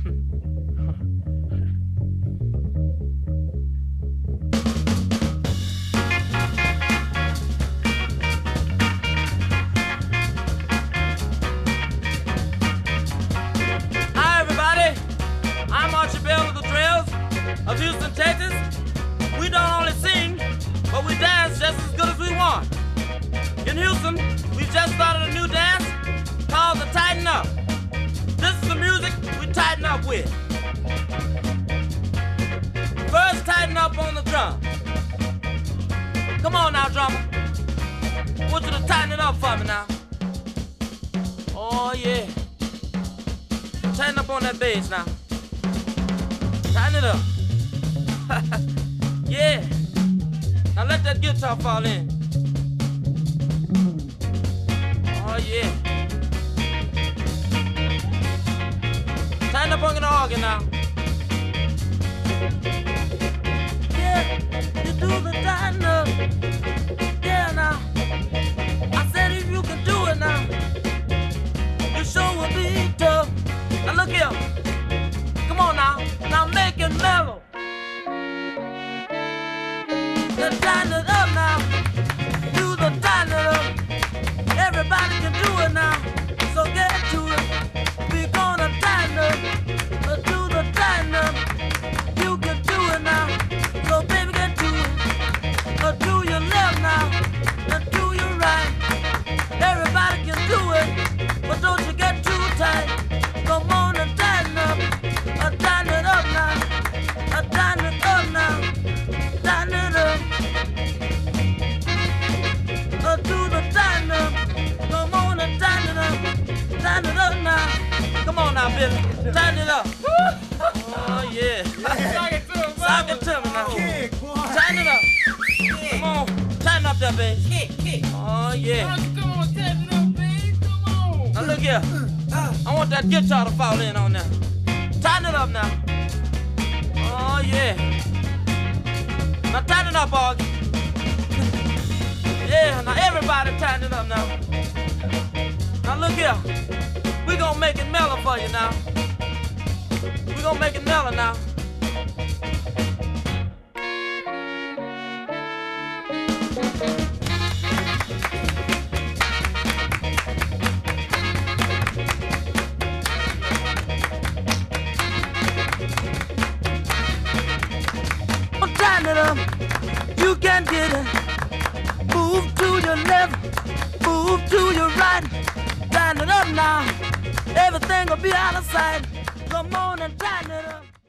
Hi, everybody. I'm Archie Bell of the Trails of Houston, Texas. We don't only sing, but we dance just as good as we want. In Houston, we just started a new dance called the Tighten Up. This is the music we tighten up with. First, tighten up on the drum. Come on now, drummer. I want you to tighten it up for me now. Oh, yeah. Tighten up on that bass now. Tighten it up. Yeah. Now let that guitar fall in. Oh, yeah. Tighten up on the organ now. Yeah, you do the tighten up. Yeah, now. I said if you can do it now, you sure will be tough. Now look here. Come on now. Now make it mellow. Then tighten it up now. Do the tighten it up. Everybody can do it now. So get to it. We gonna tighten up. Do the tighten up. You can do it now. So baby get to it. Do your left now. Do your right. Everybody can do it. But don't you get too tight. Come on and tighten up. Tighten it up now. Tighten it up now. Tighten it up. Do the tighten up. Come on and tighten it up. Tighten it up now. Come on now, Billy. Tighten it up. Oh, yeah. Sock it to me now. Tighten it up. Come on. Tighten up that bass. Oh, yeah. Come on, tighten up, babe. Come on. Now look here. I want that guitar to fall in on there. Tighten it up now. Oh, yeah. Now tighten it up, Augie. Yeah, now everybody tighten it up now. Now look here. We gonna make it mellow for you now. We gonna make it mellow now. Tighten it up. You can get it. Move to your left, move to your right. Tighten it up now. Everything will be out of sight. Come on and tighten it up.